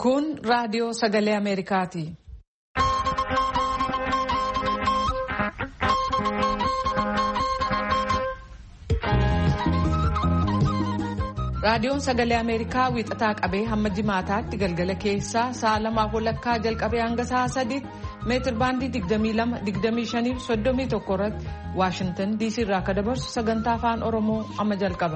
Kun raadiyoo sagalee Ameerikaati. Raadiyoon sagalee Ameerikaa wiixataa qabee hamma jimaataatti galgala keessaa sa'a 2:00 jalqabee hanga sa'a 3 meetir baandii 22, 25 fi 31 irratti Waashingtan DC irraa akka dabarsu sagantaa afaan Oromoo amma jalqaba.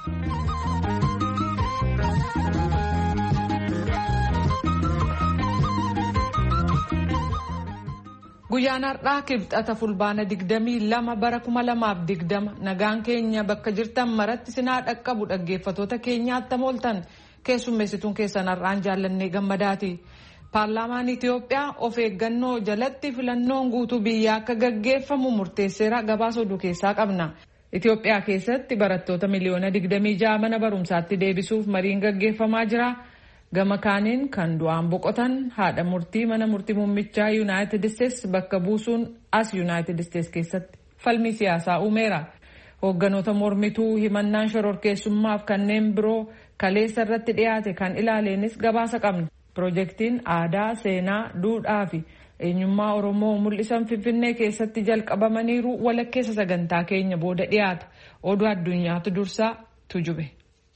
Guyyaan har'aa kibxata fulbaana 22 bara 2020 nagaan keenya bakka jirtan maratti sinaa dhaqqabu dhaggeeffatoota keenyaatti mooltan keessummeessituun keessan har'aan jaallannee gammadaati. Paarlaamaan Itiyoophiyaa of eeggannoo jalatti filannoon guutuu biyyaa akka gaggeeffamu murteesseera gabaasa oduu keessaa qabna. Itiyoophiyaa keessatti barattoota miliyoona 26 mana barumsaatti deebisuuf mariin gaggeeffamaa jira. Gama kaaniin kan du'aan boqotan haadha murtii mana murtii muummichaa Yuunaayitid Isteets bakka buusuun as Yuunaayitid Isteets keessatti falmii siyaasaa uumeera. Hoogganoota mormituu himannaan shororkeessummaaf kanneen biroo kaleessa irratti dhiyaate kan ilaaleenis gabaasa qabna. Piroojeektiin aadaa, seenaa, duudhaa fi eenyummaa Oromoo mul'isan Finfinnee keessatti jalqabamaniiru walakkeessa sagantaa keenya booda dhiyaata. Oduu addunyaatu dursaa tujube.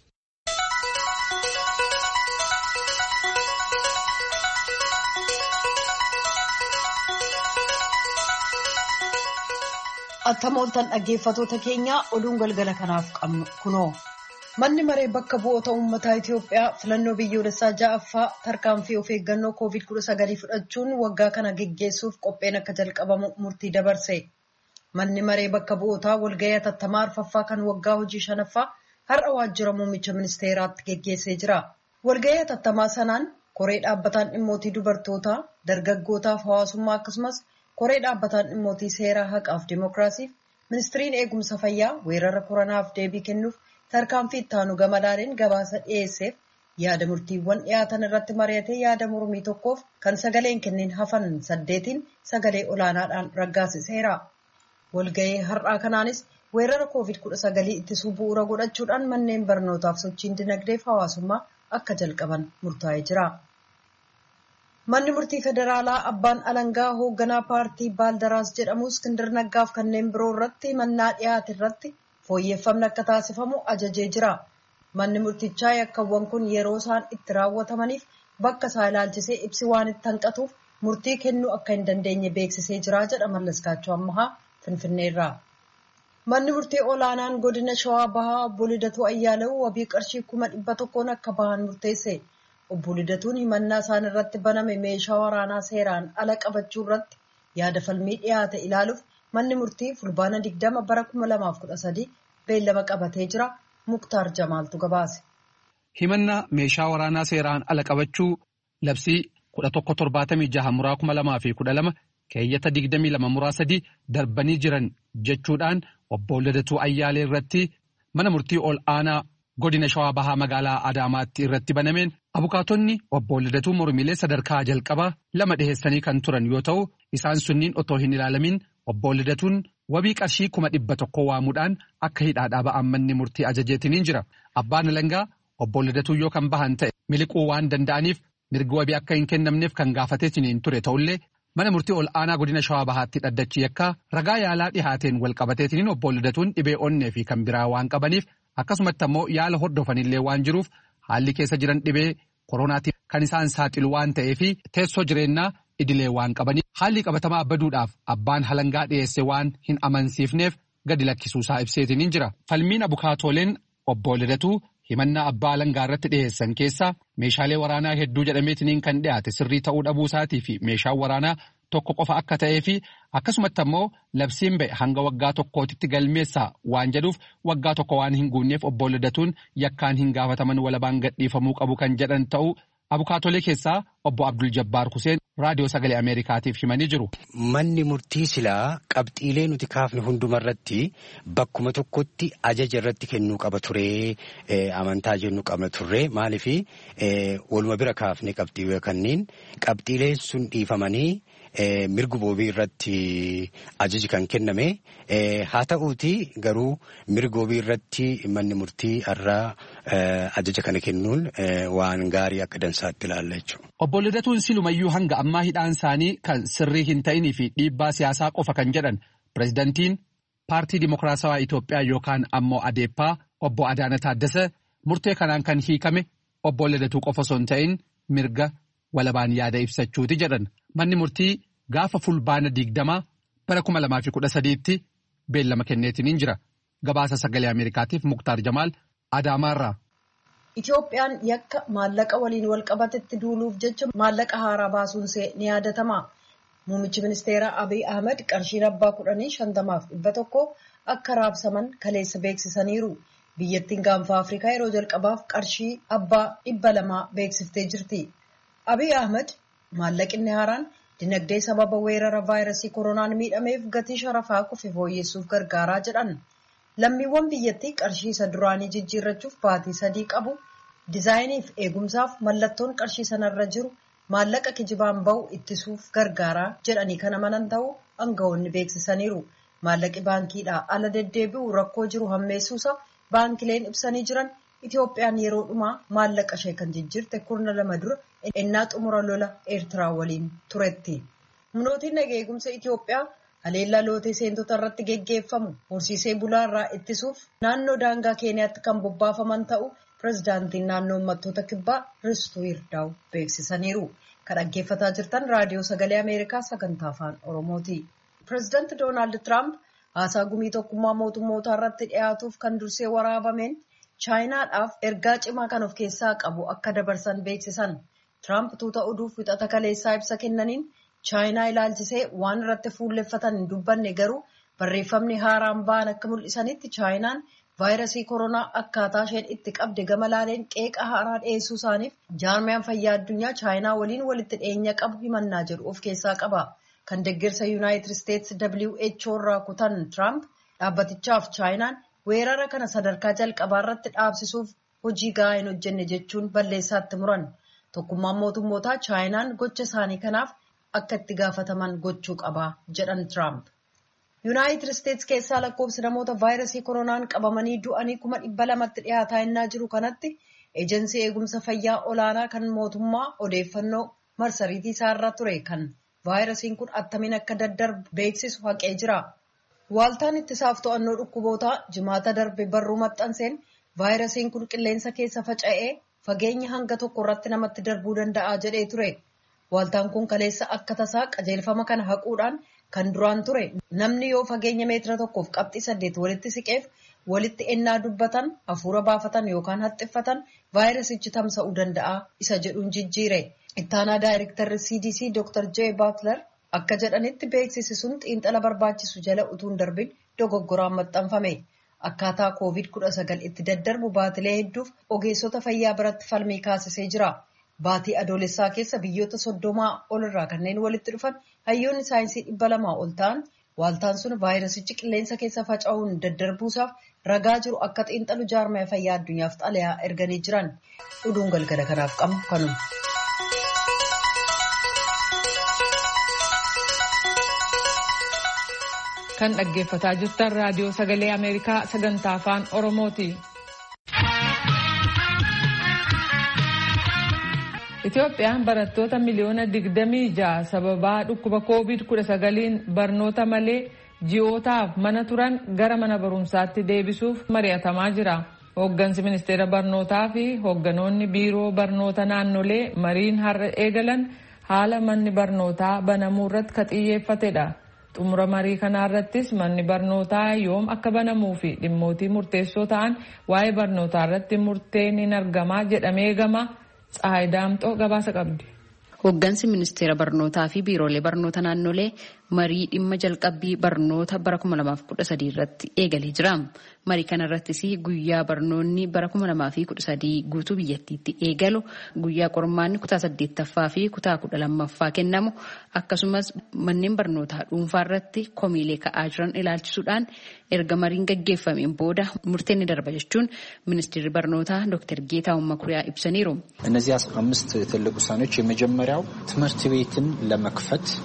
Attamooltan dhaggeeffatoota keenya oduun galgala kanaaf qabnu kunoo. Manni maree bakka bu'oota uummataa Itiyoophiyaa filannoo biyyoolessaa 6ffaa tarkaanfii of eeggannoo COVID-19 fudhachuun waggaa kana geggeessuuf qopheen akka jalqabamu murtii dabarse. Manni maree bakka bu'ootaa walgahii hatattamaa arfaffaa kan waggaa hojii 5ffaa har'a waajjira muummicha ministeeraatti geggeessee jira. Walgahii hatattamaa sanaan koree dhaabbataan dhimmootii dubartootaa, dargaggootaaf hawaasummaa akkasumas koree dhaabbataan dhimmootii seeraa haqaaf dimookiraasiif ministiriin eegumsa fayyaa weerara koronaaf deebii kennuuf tarkaanfii itti aanu gamadaaniin gabaasa dhiyeesseef yaada murtiiwwan dhiyaatan irratti mari'atee yaada mormii tokkoof kan sagaleen kenneen hafan 8 sagalee olaanaadhaan raggaasiseera. Walgahii har'aa kanaanis weerara COVID-19 ittisuu bu'uura godhachuudhaan manneen barnootaaf sochiin dinagdeef hawaasummaa akka jalqaban murtaa'ee jira. Manni murtii federaalaa abbaan alangaa hoogganaa paartii Baaldaraas jedhamu Iskindir Naggaaf kanneen biroo irratti mannaa dhiyaate irratti fooyyeffamni akka taasifamu ajajee jira. Manni murtichaa yakkaawwan kun yeroo isaan itti raawwatamaniif bakka isaa ilaalchisee ibsi waan itti hanqatuuf murtii kennuu akka hin dandeenye beeksisee jira jedha Mallaskaachoo Ammahaa Finfinneerraa. Manni murtii olaanaan godina Shawaa Bahaa obbo Lidatuu Ayyaalew wabii qarshii 100,000 akka bahan murteesse. Obbo Lidatuun himannaa isaan irratti baname meeshaa waraanaa seeraan ala qabachuu irratti yaada falmii dhiyaate ilaaluuf manni murtii fulbaana 20 bara 2013 beellama qabatee jira. Muktaar Jamaaltu gabaase. Himannaa meeshaa waraanaa seeraan ala qabachuu labsii 1176/2012 keeyyata 22/3 darbanii jiran jechuudhaan obbo Lidatuu Ayyaalee irratti mana murtii ol aanaa godina Shawaa Bahaa magaalaa Adaamaatti irratti banameen abukaatonni obbo Lidatuu mormiilee sadarkaa jalqabaa 2 dhiheessanii kan turan yoo ta'u isaan sunniin otoo hin ilaalamin obbo Lidatuun wabii qarshii 100,000 waamuudhaan akka hidhaadhaa ba'an manni murtii ajajeetiniin jira. Abbaan alangaa obbo Lidatuu yoo kan bahan ta'e miliquu waan danda'aniif mirgi wabii akka hin kennamneef kan gaafateetiniin ture ta'ullee mana murtii ol aanaa godina Shawaa Bahaatti dhaddachi yakkaa ragaa yaalaa dhihaateen wal qabateetiniin obbo Lidatuun dhibee onnee fi kan biraa waan qabaniif akkasumatti ammoo yaala hordofanillee waan jiruuf haalli keessa jiran dhibee koronaatiif kan isaan saaxilu waan ta'eef teessoo jireenyaa idilee waan qabaniif haalli qabatamaa baduudhaaf abbaan alangaa dhiyeesse waan hin amansiifneef gadi lakkisuusaa ibseetiniin jira. Falmiin abukaatooleen obbo Lidatuu himannaa abbaa alangaa irratti dhiyeessan keessaa meeshaalee waraanaa hedduu jedhameetiniin kan dhiyaate sirrii ta'uu dhabuusaatii fi meeshaan waraanaa tokko qofa akka ta'ee fi akkasumatti ammoo labsiin ba'e hanga waggaa tokkootitti galmeessaa waan jedhuuf waggaa tokko waan hin guunneef obbo Lidatuun yakkaan hin gaafataman walabaan gadhiifamuu qabu kan jedhan ta'uu abukaatolee keessaa obbo Abdul Jabbaar Huseen raadiyoo sagalee Ameerikaatiif himanii jiru. Manni murtii silaa qabxiilee nuti kaafne hundumarratti bakkuma tokkotti ajaja irratti kennuu qaba turee amantaa jennu qabna turre maaliif waluma bira kaafne qabxiilee kanneen qabxiileen sun dhiifamanii mirga wabii irratti ajaji kan kenname. Haa ta'uuti garuu mirga wabii irratti manni murtii irraa ajaja kana kennuun waan gaarii akka dansaatti ilaalla jechuudha. Obbo Lidatuun silumayyuu hanga ammaa hidhaan isaanii kan sirrii hin ta'inii fi dhiibbaa siyaasaa qofa kan jedhan pireezidantiin paartii Dimokiraatawaa Itoophiyaa yookaan ammoo Adeeppaa obbo Adaana Taaddasee murtee kanaan kan hiikame obbo Lidatuu qofa osoo hin ta'in mirga walabaan yaada ibsachuuti jedhan. Manni murtii gaafa fulbaana 20 bara 2013tti beellama kenneetiin jira. Gabaasa sagalee Ameerikaatiif Muktaar Jamaal Adaamaarraa. Itoophiyaan yakka maallaqa waliin wal qabatetti duuluuf jecha maallaqa haaraa baasuun ni yaadatama. Muummichi ministeeraa Abiy Ahmed qarshiin abbaa 10,50 akka raabsaman kaleessa beeksisaniiru. Biyyattiin gaanfa Afrikaa yeroo jalqabaaf qarshii abbaa 200 beeksiftee jirti. Abiy Ahmed maallaqni haaraan dinagdee sababa weerara vaayirasii koronaan miidhameef gatii sharafaa kufe fooyyessuuf gargaaraa jedhan. Lammiiwwan biyyattii qarshii isa duraanii jijjiirrachuuf baatii 3 qabu. Dizaayiniif eegumsaaf mallattoon qarshii sanarra jiru maallaqa kijibaan ba'u ittisuuf gargaaraa jedhanii kan amanan ta'uu aangawoonni beeksisaniiru. Maallaqi baankiidhaa ala deddeebi'u rakkoo jiru hammeessuusa baankileen ibsanii jiran. Itoophiyaan yeroo dhumaa maallaqa ishee kan jijjiirte 12 dura ennaa xumura lola Eertiraa waliin turetti. Humnootiin nageenya eegumsa Itoophiyaa haleellaa lootee seentota irratti geggeeffamu horsiisee bulaa irraa ittisuuf naannoo daangaa Keeniyaatti kan bobbaafaman ta'uu pireezidaantiin naannoo uummattoota kibbaa Ristuu Yirdaa'u beeksisaniiru. Kan dhaggeeffataa jirtan raadiyoo sagalee Ameerikaa sagantaa afaan Oromooti. Pireezidaanti Doonaald Tiraamp haasaa gumii tokkummaa mootummootaa irratti dhiyaatuuf kan dursee waraabameen Chaayinaadhaaf ergaa cimaa kan of keessaa qabu akka dabarsan beeksisan. Tiraamp tuuta oduuf wixata kaleessaa ibsa kennaniin Chaayinaa ilaalchisee waan irratti fuulleffatan hin dubbanne garuu barreeffamni haaraan ba'an akka mul'isanitti Chaayinaan vaayirasii koronaa akkaataa isheen itti qabde gama laaleen qeeqa haaraa dhiyeessuu isaaniif jaarmiyaan fayyaa addunyaa Chaayinaa waliin walitti dhiyeenya qabu himannaa jedhu of keessaa qaba. Kan deeggarsa Yuunaayitid Isteetsi WHO irraa kutan Tiraamp dhaabbatichaaf Chaayinaan weerara kana sadarkaa jalqabaa irratti dhaabsisuuf hojii gahaa hin hojjenne jechuun balleessaatti muran. Tokkummaan mootummootaa Chaayinaan gocha isaanii kanaaf akka itti gaafataman gochuu qaba jedhan Tiraamp. Yuunaayitid Isteetsi keessaa lakkoofsi namoota vaayirasii koronaan qabamanii du'anii 200,000tti dhiyaataa innaa jiru kanatti eejensii eegumsa fayyaa olaanaa kan mootummaa odeeffannoo marsariitii isaarra ture kan vaayirasiin kun attamiin akka daddarbu beeksisu haqee jira. Waaltaan ittisaaf to'annoo dhukkubootaa jimaata darbe barruu maxxanseen vaayirasiin kun qilleensa keessa faca'ee fageenya hanga tokko irratti namatti darbuu danda'a jedhee ture. Waaltaan kun kaleessa akka tasaa qajeelfama kana haquudhaan kan duraan ture namni yoo fageenya meetira tokkoof qabxii 8 walitti siqeef walitti ennaa dubbatan hafuura baafatan yookaan haxxiffatan vaayirasichi tamsa'uu danda'a isa jedhuun jijjiire. Ittaanaa daayirektarri CDC Dr. J. Butler akka jedhanitti beeksisi sun xiinxala barbaachisu jala utuun darbin dogoggoraan maxxanfame. Akkaataa COVID-19 itti daddarbu baatilee hedduuf ogeessota fayyaa biratti falmii kaasisee jira. Baatii adoolessaa keessa biyyoota 30 ol irraa kanneen walitti dhufan hayyoonni saayinsii 200 ol ta'an waaltaan sun vaayirasichi qilleensa keessa faca'uun daddarbuusaaf ragaa jiru akka xiinxalu jaarmaya fayyaa addunyaaf xalayaa erganii jiran. Oduun galgala kanaaf qabnu kanuma. Kan dhaggeeffataa jirtan raadiyoo sagalee Ameerikaa sagantaa afaan Oromooti. Itoophiyaan barattoota miliyoona 26 sababaa dhukkuba COVID-19 barnoota malee ji'ootaaf mana turan gara mana barumsaatti deebisuuf mari'atamaa jira. Hooggansi ministeera barnootaa fi hoogganoonni biiroo barnoota naannolee mariin har'a eegalan haala manni barnootaa banamuu irratti kan xiyyeeffatedha. Xumura marii kanaarrattis manni barnootaa yoom akka banamuu fi dhimmootii murteessoo ta'an waa'ee barnootaa irratti murteen ni argamaa jedhamee eegama. Tsahaay Daamxoo gabaasa qabdi. Hooggansi ministeera barnootaa fi biiroolee barnoota naannolee marii dhimma jalqabbii barnoota bara 2013 irratti eegalee jira. Marii kanarrattis guyyaa barnoonni bara 2013 guutuu biyyattiitti eegalu, guyyaa qormaanni kutaa 8ffaa fi kutaa 12ffaa kennamu, akkasumas manneen barnootaa dhuunfaa irratti komiilee ka'aa jiran ilaalchisuudhaan erga mariin gaggeeffameen booda murteen ni darba jechuun ministeerri barnootaa Dr. Geetaahuun Makuriyaa ibsaniiru. እነዚህ 15 ትልቅ ውሳኔዎች የመጀመሪያው ትምህርት ቤትን ለመክፈት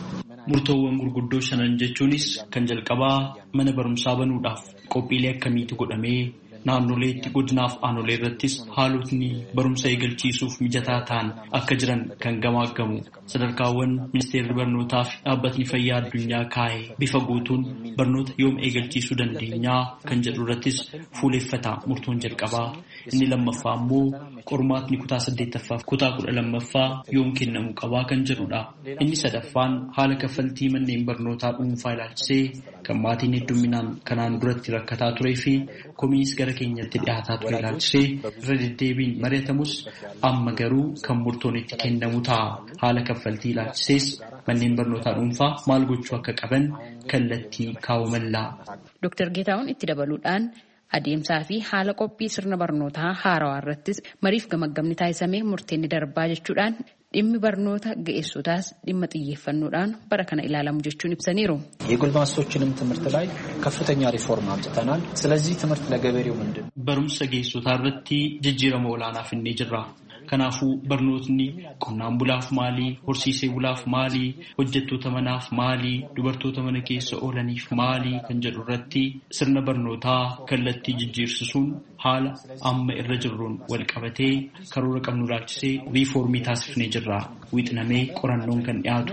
Murtoowwan gurguddoo shanan jechuunis kan jalqabaa mana barumsaa banuudhaaf qophiilee akkamiitu godhamee naannoleetti godinaaf aanolee irrattis haalotni barumsa eegalchiisuuf mijataa ta'an akka jiran kan gamaaggamu sadarkaawwan ministeerri barnootaa fi dhaabbatni fayyaa addunyaa kaa'e bifa guutuun barnoota yoom eegalchiisuu dandeenyaa kan jedhu irrattis fuuleffata murtoon jalqabaa. Inni lammaffaa immoo qormaatni kutaa 8ffaa fi kutaa 12ffaa yoom kennamuu qabaa kan jedhudha. Inni sadaffaan haala kaffaltii manneen barnootaa dhuunfaa ilaalchisee kan maatiin hedduminaan kanaan duratti rakkataa turee fi komiis gara keenyatti dhiyaataa ture ilaalchisee irra deddeebiin mari'atamus amma garuu kan murtoon itti kennamu ta'a. Haala kaffaltii ilaalchisees manneen barnootaa dhuunfaa maal gochuu akka qaban kallattii kaawwamallaa. Dr. Geetaawwan itti dabaluudhaan adeemsaa fi haala qophii sirna barnootaa haarawaa irrattis mariif gamaggamni taasisamee murteenni darbaa jechuudhaan dhimmi barnoota ga'eessotaas dhimma xiyyeeffannoodhaan bara kana ilaalamu jechuun ibsaniiru. የጎልማሶችንም ትምህርት ላይ ከፍተኛ ሪፎርም አምጥተናል። ስለዚህ ትምህርት ለገበሬው ምንድን barumsa ga'eessotaa irratti jijjiirama olaanaa finnee jirra. Kanaafuu barnootni qonnaan bulaaf maalii, horsiisee bulaaf maalii, hojjettoota manaaf maalii, dubartoota mana keessa oolaniif maalii kan jedhu irratti sirna barnootaa kallattii jijjiirsisuun haala amma irra jirruun wal qabatee karoora qabnu ilaalchisee riifoormii taasifnee jirra. Wixinamee qorannoon kan dhiyaatu.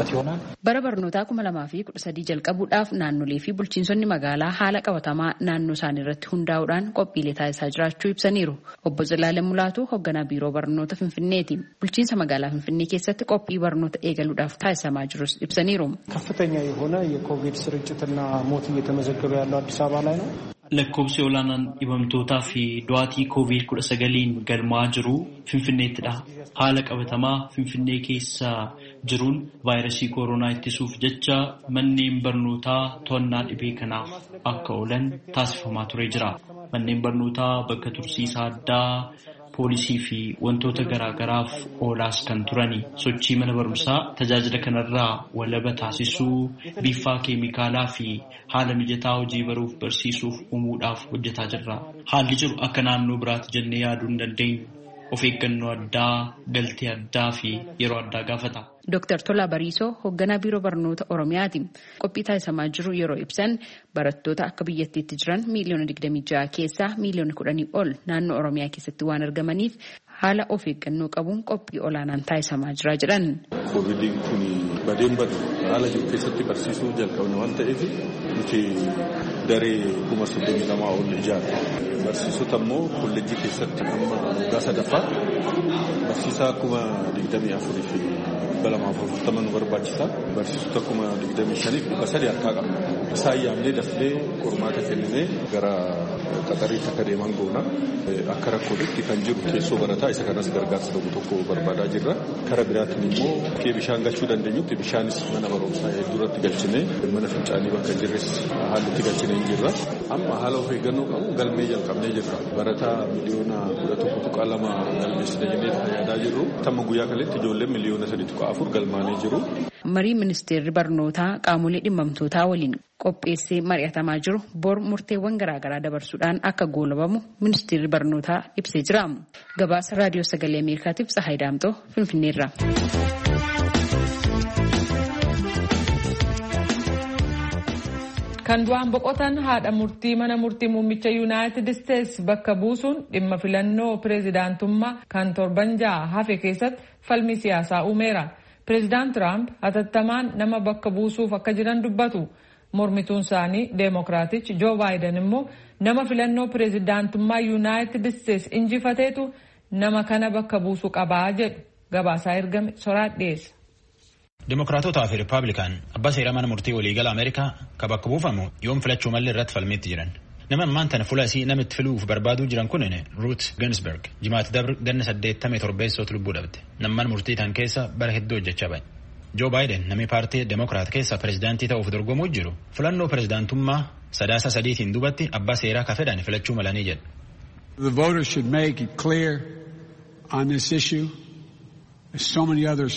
Bara barnootaa 2013 jalqabuudhaaf naannolee fi bulchiinsonni magaalaa haala qabatamaa naannoo isaanii irratti hundaa'uudhaan qophiilee taasisaa jiraachuu ibsaniiru. Obbo Zalaalee Mulaatuu hoogganaa biiroo barnoota Finfinneeti. Bulchiinsa magaalaa Finfinnee keessatti qophii barnoota eegaluudhaaf taasisamaa jirus ibsaniiru. ከፍተኛ የሆነ የኮቪድ ስርጭትና ሞት እየተመዘገበ ያለው አዲስ አበባ ላይ ነው። Lakkoobsi olaanaan dhibamtootaa fi du'aatii COVID-19 galmaa jiru Finfinneettidha. Haala qabatamaa Finfinnee keessa jiruun vaayirasii koronaa ittisuuf jecha manneen barnootaa to'annaa dhibee kanaaf akka oolan taasifamaa ture jira. Manneen barnootaa bakka tursiisaa addaa, poolisii fi wantoota garaagaraaf oolaas kan turani. Sochii mana barumsaa tajaajila kanarraa walaba taasisuu, biifaa keemikaalaa fi haala mijataa hojii baruuf barsiisuuf uumuudhaaf hojjetaa jirra. Haalli jiru akka naannoo biraatti jennee yaaduu hin dandeenyu. Of eeggannoo addaa, galtee addaa fi yeroo addaa gaafata. Dr. Tolaa Bariisoo hoogganaa biiroo barnoota Oromiyaati. Qophii taasisamaa jiru yeroo ibsan barattoota akka biyyattiitti jiran miliyoona 26 keessaa miliyoona 10 ol naannoo Oromiyaa keessatti waan argamaniif haala of eeggannoo qabuun qophii olaanaan taasisamaa jira jedhan. Koovidiin kun badeen badu haala jiru keessatti barsiisuu jalqabna waan ta'eef nuti daree 32 ol ijaarra. Barsiisota immoo kolleejjii keessatti amma waggaa sadaffaa barsiisaa 24,000 fi 240 nu barbaachisa. Barsiisota 25,300 harkaa qabna. Isaan yaamnee dafnee qormaata kenninee gara qaxariitti akka deeman goona. Akka rakkootti kan jiru keessoo barataa isa kanas gargaarsa tokko barbaadaa jirra. Kara biraatiin immoo bakkee bishaan galchuu dandeenyutti bishaanis mana barumsaa hedduurratti galchinee mana fincaanii bakka jirres haalatti galchinee jirra. Amma haala of eeggannoo qabu galmee jalqabnee jirra. Barataa miliyoona 11.2 galmeessine jennee yaadaa jirru. Tamma guyyaa kaleetti ijoolleen miliyoona 3.4 galmaanee jiru. Marii ministeerri barnootaa qaamolee dhimmamtootaa waliin qopheessee mari'atamaa jiru bor murteewwan garaagaraa dabarsuudhaan akka goolabamu ministeerri barnootaa ibsee jira. Gabaasa raadiyoo sagalee Ameerikaatiif Tsahaay Daamxoo Finfinneerra. Kan du'aan boqotan haadha murtii mana murtii muummicha Yuunaayitid Isteets bakka buusuun dhimma filannoo pireezidaantummaa kan torban ja'a hafe keessatti falmii siyaasaa uumeera. Pireezidaant Tiraamp hatattamaan nama bakka buusuuf akka jiran dubbatu. Mormituun isaanii Deemokiraatichi Joo Baayiden immoo nama filannoo pireezidaantummaa Yuunaayitid Isteets injifateetu nama kana bakka buusuu qabaa jedhu. Gabaasaa ergame soraat dhiyeessa. Dimokiraatotaa fi Rippaabilikaan abbaa seeraa mana murtii waliigala Ameerikaa ka bakka buufamu yoom filachuu malee irratti falmiitti jiran. Nama ammaan tana fuula isii namitti filuuf barbaaduu jiran kun Ruut Ginsberg jimaatti dabre ganna 87 lubbuu dhabde. Namman murtii tan keessa bara hedduu hojjechaa bahe. Joo Baayiden namni paartii Demokiraat keessa pireezidaantii ta'uuf dorgomuu jiru filannoo pireezidaantummaa sadaasa sadiitiin duubatti abbaa seeraa ka fedhan filachuu malanii jedhu. The voters should make it clear on this issue as so many others.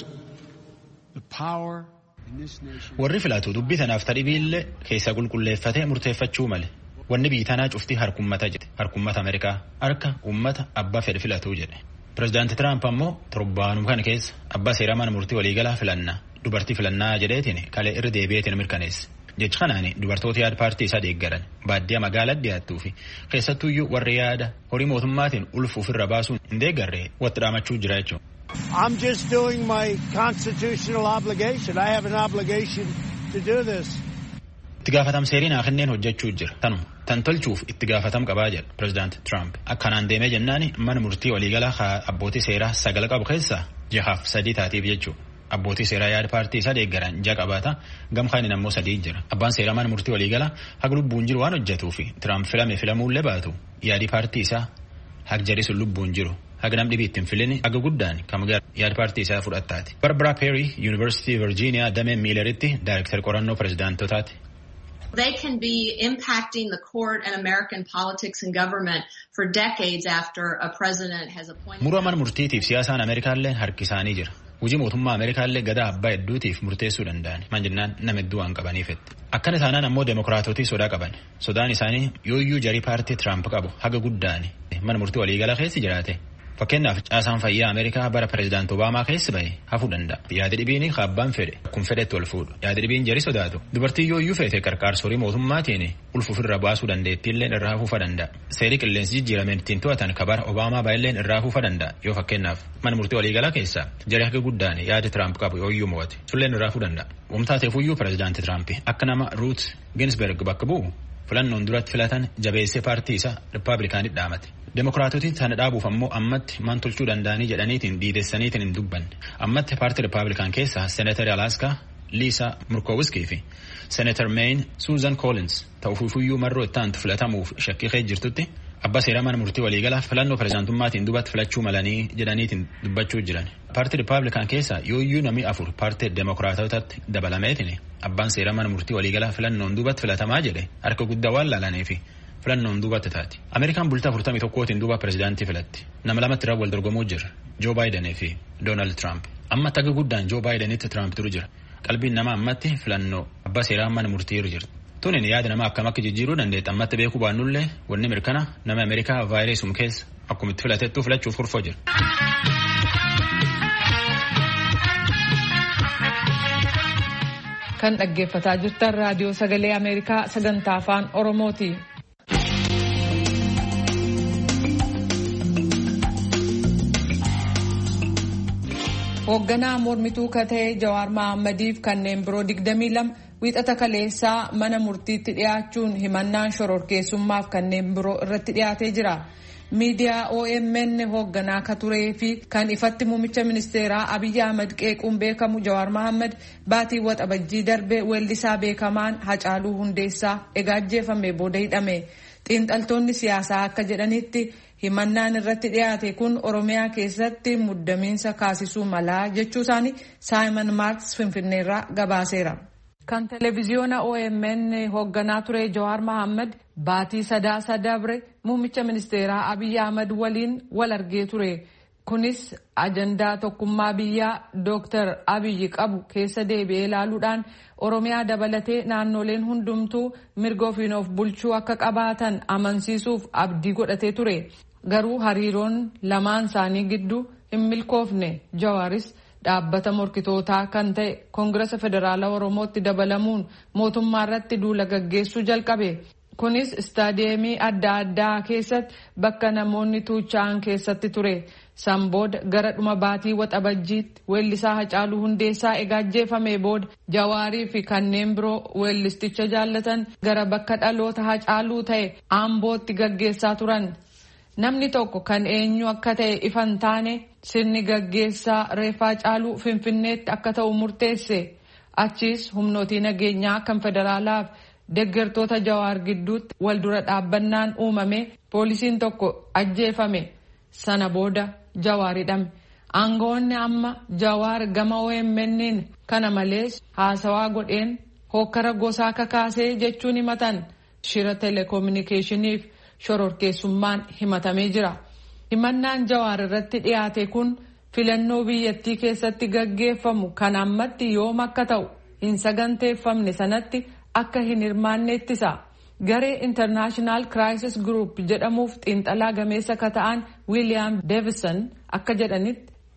Warri filatu dubbii tanaaf tadhibiillee keessa qulqulleeffatee murteeffachuu male. Wanni biyyi tanaa cuftii harkummata jedhe. Harkummata Ameerikaa harka uummata abbaa fedhe filatuu jedhe. Pireezidaanti Tiraamp ammoo torbaanuma kana keessa abbaa seeraa mana murtii waliigalaa filanna dubartii filannaa jedheetiin kalee irra deebi'eetiin mirkaneesse. Jecha kanaan dubartoota yaada paartii isaa deeggaran baadiyyaa magaalaa dhiyaattuu fi keessattuuyyuu warri yaada horii mootummaatiin ulfuuf irra baasuun hin deeggarre watti dhaamachuu jira jechuudha. I'm just doing my constitutional obligation. I have an obligation to do this. Itti gaafatam seeriin kanneen hojjechuu jira. Tan tolchuuf itti gaafatam qabaa jedha Pireezidaanti Tiraamp. Akkanaan deemee jennaani mana murtii waliigalaa abbootii seeraa 9 qabu keessaa 6 taatiif jechuudha. Abbootii seeraa yaada paartii isaa deeggaran 6 qabaata. Gamkaan ammoo 3 jira. Abbaan seeraa mana murtii waliigalaa haga lubbuun jiru waan hojjetuuf Tiraamp filamuullee baatu yaadi paartii isaa haga jarisu lubbuun jiru. Haga namni biittiin filini haga guddaan kamagaa yaada paartii isaa fudhattaati. Barbara Perry University Virginia damee Miileritti Daayireektar qorannoo pireezidaantotaati. They can be impacting the court and American politics and government for decades after a president has appointed. Muruu mana murtiitiif siyaasaan Ameerikaallee harki isaanii jira. Hojii mootummaa Ameerikaallee gadaa abbaa hedduutiif murteessuu danda'an. Maan jennaan nama hedduu waan qabaniifetti. Akkana taanaan ammoo deemokiraatotii sodaa qaban. Sodaan isaanii yooyyuu jarii paartii Tiraamp qabu haga guddaani. Mana murtii waliigalaa keessa jiraate. Fakkeenyaaf caasaan fayyaa Ameerikaa bara Pireezidaanti Obaamaa keessa bahe hafuu danda'a. Yaada dhibiin abbaan fedhe kun fedhetti ol fuudhu. Yaada dhibiin jari sodaatu. Dubartii yooyyuu feete qarqaarsorii mootummaatiin ulfuuf irra baasuu dandeettiillee irraa hafuufa danda'a. Seerii qilleensi jijjiirameen ittiin to'atan kabara Obaamaa baay'illeen irraa hafuufa danda'a. Yoo fakkeenyaaf mana murtii waliigalaa keessa jari haga guddaan yaada Tiraamp qabu yooyyuu mo'ate sulleen irraa hafuu danda'a. Wamtaateefuyyuu Pireezidaanti Tiraamp akka nama Ruut Ginsberg bakka bu'u filannoon duratti filatan jabeessee paartii isaa Rippaabilikaanit dhaamate. Deemokiraatotni sana dhaabuuf ammoo ammatti maan tolchuu danda'anii jedhaniitiin diidessaniitiin hin dubbanne. Ammatti paartii Rippaabilikaan keessaa Seenatar Alaaskaa Liisa Murkoowiskii fi Seenatar Maine Suuzan Koolins ta'uufiifuyyuu marroo itti aantu filatamuuf shakkii kee jirtutti abbaa seeraa mana murtii waliigalaa filannoo pireezidaantummaatiin dubatti filachuu malanii jedhaniitiin dubbachuu jiran. Paartii Rippaabilikaan keessaa yooyyuu namni 4 paartii Deemokiraatotatti dabalameetiin abbaan seeraa mana murtii waliigalaa filannoon dubatti filatamaa jedhe harka guddaa waan laalaniifi. Filannoon duubatti taati. Ameerikaan bultaa 41 duuba pireezidaantii filatti. Nama lamatti irraa wal dorgomuu jira. Joo Baayiden fi Doonaald Tiraamp. Amma taga guddaan Joo Baayidenitti Tiraamp turu jira. Qalbiin nama ammatti filannoo abbaa seeraa mana murtii irra jirti. Tunin yaada nama akkam akka jijjiiruu dandeetta ammatti beekuu baannullee wanni mirkana nama Ameerikaa vaayirasum keessa akkuma itti filatettuu filachuuf kurfoo jira. Kan dhaggeeffataa jirtan raadiyoo sagalee Ameerikaa sagantaa afaan Oromooti. Hoogganaa mormituu katee Jawaar Mahaammadiif kanneen biroo 22 wiixata kaleessaa mana murtiitti dhiyaachuun himannaan shororkeessummaaf kanneen biroo irratti dhiyaatee jira. Miidiyaa OMN hoogganaa ka turee fi kan ifatti muummicha ministeeraa Abiyyi Ahmad qeequun beekamu Jawaar Mahaammad baatii waxabajjii darbe weellisaa beekamaan Hacaaluu Hundeessaa egaa ajjeefame booda hidhame. Xiinxaltoonni siyaasaa akka jedhanitti himannaan irratti dhiyaate kun Oromiyaa keessatti muddamiinsa kaasisuu malaa jechuu isaanii Saayimon Maarks Finfinneerraa gabaaseera. Kan televiziyoona OMN hoogganaa ture Jawaar Mahaammad baatii sadaasa dabre muummicha ministeeraa Abiyyi Ahmad waliin wal argee ture. Kunis ajandaa tokkummaa biyyaa Dr. Abiyyi qabu keessa deebi'ee ilaaluudhaan Oromiyaa dabalatee naannoleen hundumtuu mirga ofiin of bulchuu akka qabaatan amansiisuuf abdii godhatee ture. Garuu hariiroon lamaan isaanii gidduu hin milkoofne. Jawaaris dhaabbata morkitootaa kan ta'e Koongirasa Federaalaa Oromootti dabalamuun mootummaa irratti duula gaggeessuu jalqabe. Kunis istaadiyeemii adda addaa keessatti bakka namoonni tuucha'an keessatti ture. San booda gara dhuma baatii waxabajjiitti weellisaa Hacaaluu Hundeessaa egaa ajjeefame booda Jawaarii fi kanneen biroo weellisticha jaallatan gara bakka dhaloota Hacaaluu ta'e Ambootti gaggeessaa turan. Namni tokko kan eenyu akka ta'e ifan taane sirni gaggeessaa reeffa Hacaaluu Finfinneetti akka ta'u murteesse. Achiis humnootii nageenyaa kan federaalaaf deeggartoota Jawaar gidduutti wal dura dhaabbannaan uumame poolisiin tokko ajjeefame. Sana booda Jawaar hidhame. Aangawoonni amma Jawaar gama OMN'n kana malees haasawaa godheen hokkara gosaa kakaasee jechuun himatan. Shira telekominikeeshiniif shororkeessummaan himatamee jira. Himannaan Jawaar irratti dhiyaate kun filannoo biyyattii keessatti gaggeeffamu kan ammatti yoom akka ta'u hin saganteeffamne sanatti akka hin hirmaanne ittisa. Garee International Crisis Group jedhamuuf xiinxalaa gameessa ka ta'an William Davison akka jedhanitti.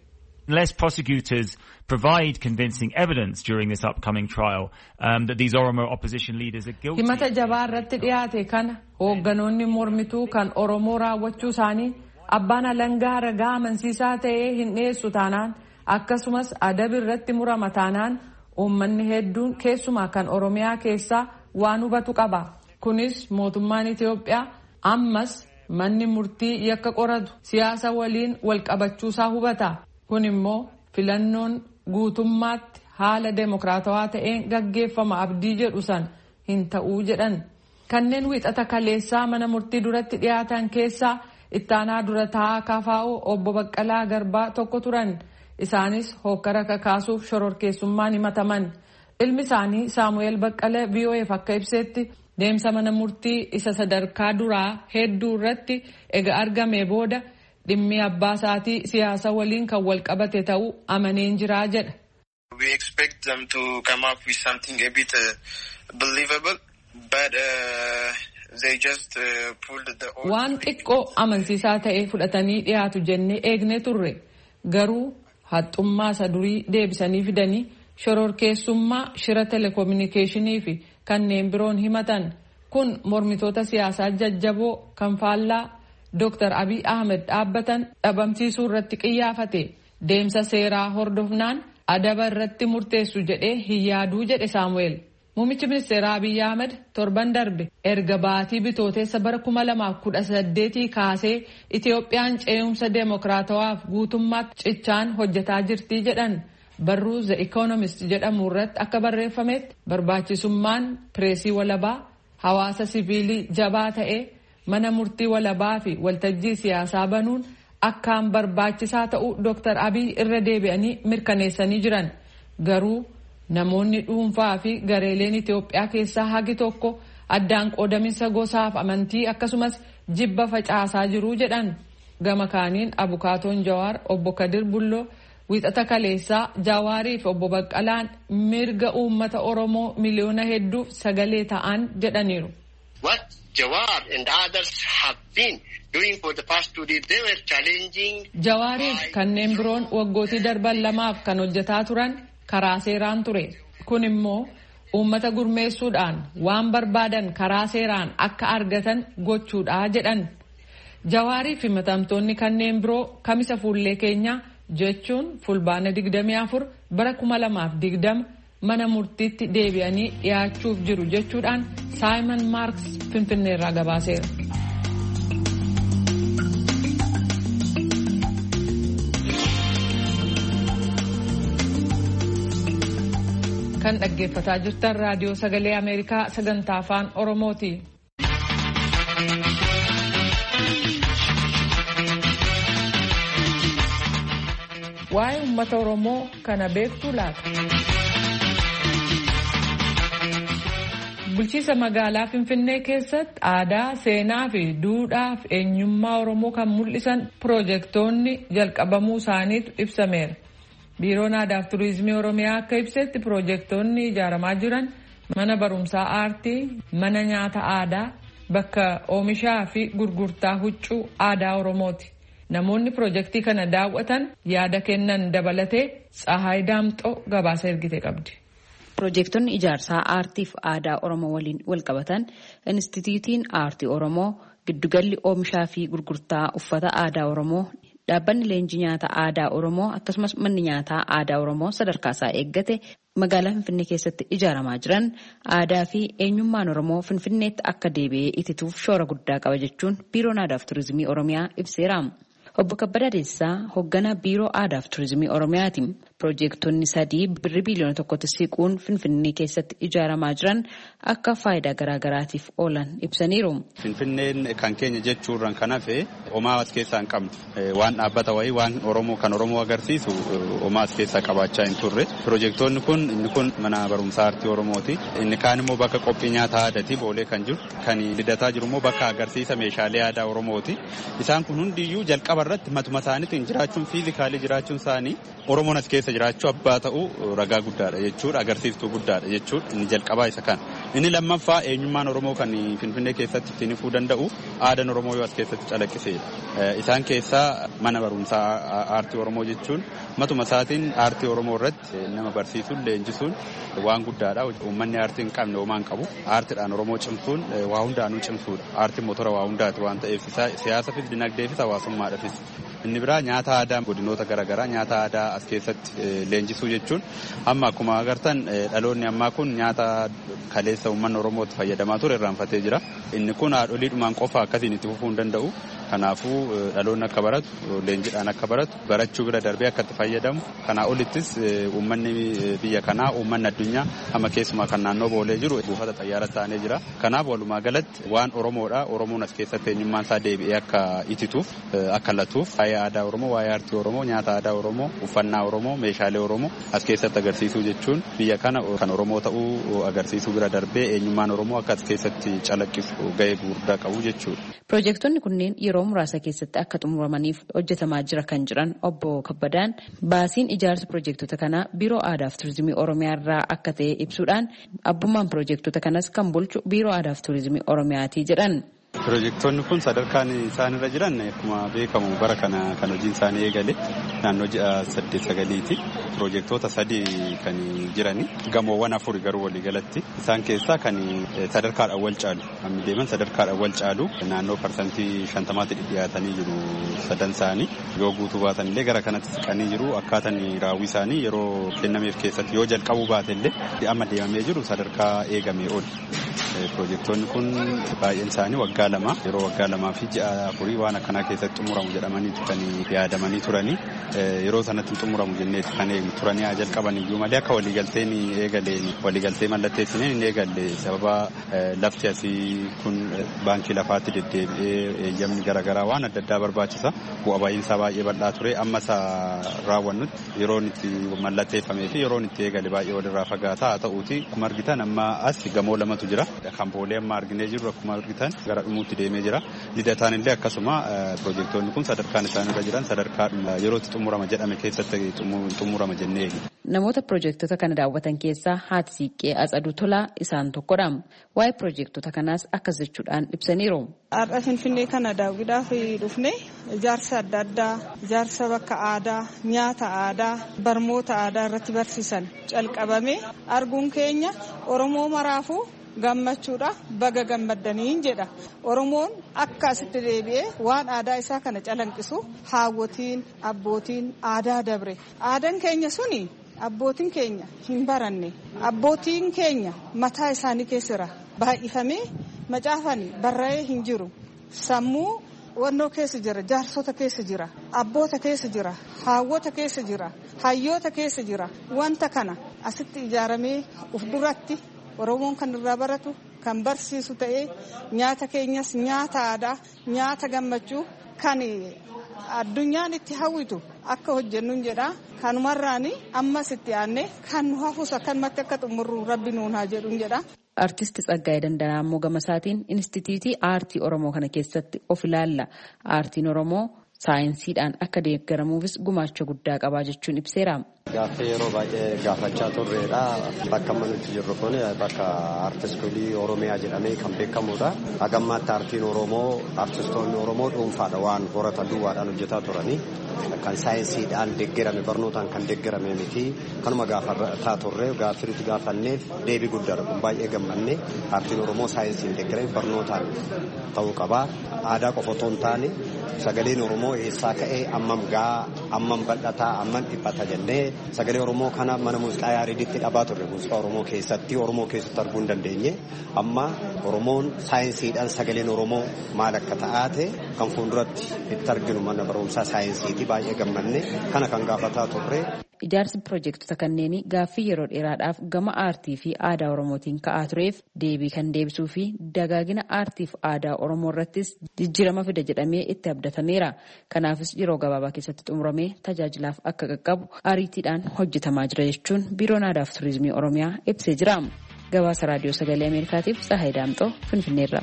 unless prosecutors provide convincing evidence during this upcoming trial that these Oromo opposition leaders are guilty. Himata jabaa irratti dhiyaate kana hoogganoonni mormituu kan Oromoo raawwachuu isaanii abbaan alangaa ragaa amansiisaa ta'ee hin dhiyeessu taanaan akkasumas adabi irratti murama taanaan uummanni hedduun keessumaa kan Oromiyaa keessaa waan hubatu qaba. Kunis mootummaan Itoophiyaa ammas manni murtii yakka qoratu siyaasa waliin wal qabachuusaa hubata. Kun immoo filannoon guutummaatti haala demokraatawaa ta'een gaggeeffama abdii jedhu san hin ta'uu jedhan. Kanneen wiixata kaleessaa mana murtii duratti dhiyaatan keessaa ittaanaa dura taa'aa KFO obbo Baqqalaa Garbaa tokko turan. Isaanis hokkara kakaasuuf shororkeessummaan himataman. Ilmi isaanii Saamu'eel Baqqalee VOA'f akka ibsetti deemsa mana murtii isa sadarkaa duraa hedduu irratti ega argame booda dhimmi abbaa isaatii siyaasa waliin kan wal qabate ta'uu amaneen jiraa jedha. We expect them to come up with something a bit believable, but they just pulled the... Waan xiqqoo amansiisaa ta'ee fudhatanii dhiyaatu jennee eegne turre. Garuu haxxummaa isa durii deebisanii fidanii shororkeessummaa shira telekominikeeshinii fi kanneen biroon himatan. Kun mormitoota siyaasaa jajjaboo kan faallaa Dr. Abiy Ahmed dhaabbatan dhabamsiisuu irratti qiyyaafate. Deemsa seeraa hordofnaan adaba irratti murteessu jedhee hin yaaduu jedhe Saamu'eel. Muummichi ministeeraa Abiy Ahmed torban darbe erga baatii bitooteessa bara 2018 kaasee Itoophiyaan ce'umsa demokraatawaaf guutummaatti cichaan hojjetaa jirti jedhan. Barruu The Economist jedhamu irratti akka barreeffametti barbaachisummaan pireesii walabaa hawaasa siviilii jabaa ta'ee mana murtii walabaa fi waltajjii siyaasaa banuun akkaan barbaachisaa ta'uu Dr. Abiy irra deebi'anii mirkaneessanii jiran. Garuu namoonni dhuunfaa fi gareeleen Itoophiyaa keessaa hagi tokko addaan qoodaminsa gosaaf amantii akkasumas jibba facaasaa jiru jedhan. Gama kaaniin abukaatoon Jawaar obbo Kadir Bulloo wiixata kaleessaa Jawaarii fi obbo Baqqalaan mirga uummata Oromoo miliyoona hedduuf sagalee ta'an jedhaniiru. What Jawar and others have been doing for the past 2 days, they were challenging. Jawaariif kanneen biroon waggootii darban lamaaf kan hojjetaa turan karaa seeraan ture. Kun immoo uummata gurmeessuudhaan waan barbaadan karaa seeraan akka argatan gochuudha jedhan. Jawaarii fi himatamtoonni kanneen biroo kamisa fuullee keenyaa jechuun fulbaana 24 bara 2020 mana murtiitti deebi'anii dhiyaachuuf jiru jechuudhaan Saayimon Maarks Finfinneerraa gabaaseera. Kan dhaggeeffataa jirtan raadiyoo sagalee Ameerikaa sagantaa afaan Oromooti. Waa'ee uummata Oromoo kana beektuu laata? Bulchiinsa magaalaa Finfinnee keessatti aadaa, seenaa fi duudhaa fi eenyummaa Oromoo kan mul'isan piroojeektoonni jalqabamuu isaaniitu ibsameera. Biiroon Aadaa fi Turizimii Oromiyaa akka ibsetti piroojeektoonni ijaaramaa jiran mana barumsaa aartii, mana nyaata aadaa, bakka oomishaa fi gurgurtaa huccuu aadaa Oromooti. Namoonni piroojeektii kana daawwatan yaada kennan dabalatee Tsahaay Daamxoo gabaasa ergite qabdi. Piroojeektonni ijaarsaa aartii fi aadaa Oromoo waliin wal qabatan Inistitiitiin Aartii Oromoo, Giddugalli Oomishaa fi Gurgurtaa Uffata Aadaa Oromoo, Dhaabbanni Leenjii Nyaata Aadaa Oromoo akkasumas manni nyaataa aadaa Oromoo sadarkaa isaa eeggate magaalaa Finfinnee keessatti ijaaramaa jiran aadaa fi eenyummaan Oromoo Finfinneetti akka deebi'ee itituuf shoora guddaa qaba jechuun Biiroon Aadaa fi Turizimii Oromiyaa ibseera. Obbo Kabbadaa Deessaa hoogganaa Biiroo Aadaa fi Turizimii Oromiyaati. Piroojeektonni 3 birrii biliyoona 1tti siquun Finfinnee keessatti ijaaramaa jiran akka faayidaa garaagaraatiif oolan ibsaniiru. Finfinneen kan keenya jechuurraan kan hafe homaa as keessaa hin qabdu. Waan dhaabbata wayii waan Oromoo kan Oromoo agarsiisu homaa as keessaa qabaachaa hin turre. Piroojeektoonni kun inni kun mana barumsaa aartii Oromooti. Inni kaan immoo bakka qophii nyaata aadaati boolee kan jiru. Kan lidataa jiru immoo bakka agarsiisa meeshaalee aadaa Oromooti. Isaan kun hundiyyuu jalqaba irratti matuma isaaniitiin jiraachuun fiizikaalii jiraachuun isaanii Oromoon as keessa jiraachuu abbaa ta'uu ragaa guddaadha jechuudha, agarsiiftuu guddaadha jechuudha. Inni jalqabaa isa kana. Inni lammaffaa eenyummaan Oromoo kan Finfinnee keessatti ittiin ifuu danda'u aadaan Oromoo yoo as keessatti calaqqiseedha. Isaan keessaa mana barumsaa aartii Oromoo jechuun matuma isaatiin aartii Oromoo irratti nama barsiisuun leenjisuun waan guddaadha. Uummanni aartii hin qabne homaa hin qabu. Aartiidhaan Oromoo cimsuun waa hundaanuu cimsuudha. Aartiin motora waa hundaati waan ta'eef siyaasafis dinagdeefis hawaasummaadhaafis. Inni biraa nyaata aadaa godinoota garaagaraa nyaata aadaa as keessatti leenjisuu jechuun amma akkuma agartan dhaloonni ammaa kun nyaata kaleessa uummanni Oromootti fayyadamaa ture irraanfatee jira. Inni kun haadholiidhumaan qofa akkasiin itti fufuu hin danda'u. Kanaafuu dhaloonni akka baratu leenjiidhaan akka baratu barachuu bira darbee akka itti fayyadamu kanaa olittis uummanni biyya kanaa uummanni addunyaa amma keessumaa kan naannoo boolee jiru buufata xayyaara taanee jira. Kanaaf walumaa galatti waan Oromoodha. Oromoon as keessatti eenyummaan isaa deebi'ee akka itituuf akka latuuf waa'ee aadaa Oromoo, waa'ee aartii Oromoo, nyaata aadaa Oromoo, uffannaa Oromoo, meeshaalee Oromoo as keessatti agarsiisuu jechuun biyya kana kan Oromoo ta'uu agarsiisuu bira darbee eenyummaan Oromoo akka as keessatti calaqqisu gahee guddaa qabu jechuudha. Piroojektonni kunneen yeroo muraasa keessatti akka xumuramaniif hojjetamaa jira kan jiran obbo Kabbadaan baasiin ijaarsa piroojektota kanaa Biiroo Aadaa fi Turizimii Oromiyaa irraa akka ta'e ibsuudhaan abbummaan piroojektota kanas kan bulchu Biiroo Aadaa fi Turizimii Oromiyaati jedhan. Piroojektonni kun sadarkaan isaanirra jiran akkuma beekamu bara kana kan hojiin isaanii eegale naannoo ji'a 8-9ti. Piroojektota 3 kan jirani gamoowwan 4 garuu waliigalatti isaan keessaa kan sadarkaadhaan wal caalu hammi deeman sadarkaadhaan wal caalu naannoo parsantii 50tti dhiyaatanii jiru sadan isaanii yoo guutuu baatan illee gara kanatti siqanii jiru akkaataan raawwii isaanii yeroo kennameef keessatti yoo jalqabuu baate illee amma deemamee jiru sadarkaa eegamee oli. Piroojektonni kun baay'een isaanii waggaa lama yeroo waggaa lamaa fi ji'a 4 waan akkanaa keessatti xumuramu jedhamanii kan yaadamanii turanii yeroo sanatti xumuramu jennee kan turanii jalqaban iyyuu malee akka waliigalteen eegaleen waliigaltee mallatteessineen hin eegalle sababa lafti asii kun baankii lafaatti deddeebi'ee eeyyamni garaagaraa waan adda addaa barbaachisa bu'aa baay'insaa baay'ee bal'aa ture amma isa raawwannutti yeroon itti mallatteeffamee fi yeroon itti eegale baay'ee walirraa fagaataa haa ta'uuti akkuma argitan amma as gamoo lamatu jira. Kan boolee amma arginee jirru akkuma argitan gara dhumuutti deemee jira. Lidataan illee akkasuma piroojektonni kun sadarkaan isaanirra jiran sadarkaa yerootti xumurama jedhame keessatti xumurama jennee eegna. Namoota piroojektota kana daawwatan keessaa haati siiqqee Atsaduu Tolaa isaan tokkodha. Waa'ee piroojektota kanaas akkas jechuudhaan ibsaniiru. Har'a Finfinnee kana daawwiidhaaf dhufne ijaarsa adda addaa, ijaarsa bakka aadaa, nyaata aadaa, barnoota aadaa irratti barsiisan calqabame arguun keenya Oromoo maraafuu gammachuudha baga gammaddaniin jedha. Oromoon akka asitti deebi'ee waan aadaa isaa kana calanqisu haawwotiin abbootiin aadaa dabre. Aadaan keenya suni abbootiin keenya hin baranne. Abbootiin keenya mataa isaanii keessira baay'ifamee macaafanii barraa'ee hin jiru. Sammuu wannoo keessa jira, jaarsota keessa jira, abboota keessa jira, haawwota keessa jira, hayyoota keessa jira. Wanta kana asitti ijaaramee uf duratti Oromoon kan irraa baratu kan barsiisu ta'ee nyaata keenyas nyaata aadaa nyaata gammachuu kan addunyaan itti hawwitu akka hojjennuun jedha. Kanumarraan ammas itti aanne kan nu hafus akkanumatti akka xumurru rabbi nuun haa jedhuun jedha. Artisti Tsaggaayee Dandanaa immoo gama isaatiin Inistituutii Aartii Oromoo kana keessatti of ilaalla. Aartiin Oromoo saayinsiidhaan akka deeggaramuufis gumaacha guddaa qabaa jechuun ibseera. Gaaffii yeroo baay'ee gaafachaa turreedha. Bakka amma nuti jirru kun bakka aartistoolii Oromiyaa jedhamee kan beekamudha. Hagammaatti aartiin Oromoo, aartistoonni Oromoo dhuunfaadha waan horatan duwwaadhaan hojjetaa turanii. Kan saayinsiidhaan deeggarame barnootaan kan deeggarame miti. Kanuma gaafataa turre gaaffii nuti gaafanneef deebii guddaadha. Kun baay'ee gammanne aartiin Oromoo saayinsiin deeggarame barnootaan ta'uu qaba. Aadaa qofa otoo hin taane sagaleen Oromoo eessaa ka'ee ammam gahaa, ammam bal'ataa, ammam dhiphata jennee sagalee Oromoo kana mana muuziqaa yaariiditti dhabaa turre. Muuziqaa Oromoo keessatti arguu hin dandeenye. Amma Oromoon saayinsiidhaan sagaleen Oromoo maal akka ta'aate kan fuulduratti itti arginu mana barumsaa saayinsiiti. Baay'ee gammanne kana kan gaafataa turre. Ijaarsi piroojektota kanneenii gaaffii yeroo dheeraadhaaf gama aartii fi aadaa Oromootiin ka'aa tureef deebii kan deebisuu fi dagaagina aartii fi aadaa Oromoo irrattis jijjiirama fida jedhamee itti abdatameera. Kanaafis yeroo gabaabaa keessatti xumuramee tajaajilaaf akka qaqqabu ariitiidhaan hojjetamaa jira jechuun Biiroon Aadaa fi Turizimii Oromiyaa ibsee jira. Gabaasa Raadiyoo Sagalee Ameerikaatiif Tsahaay Daamxoo Finfinneerra.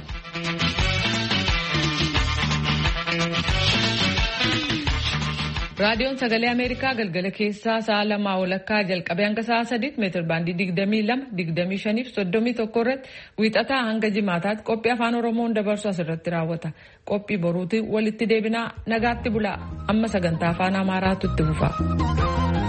Raadiyoon Sagalee Ameerikaa galgala keessaa sa'a 2:00 jalqabee hanga sa'a 3 meetir baandii 22, 25 fi 31 irratti wiixataa hanga jimaataatti qophii afaan Oromoon dabarsu asirratti raawwata. Qophii boruutiin walitti deebinaa nagaatti bulaa. Amma sagantaa afaan Amaaraatu itti fufa.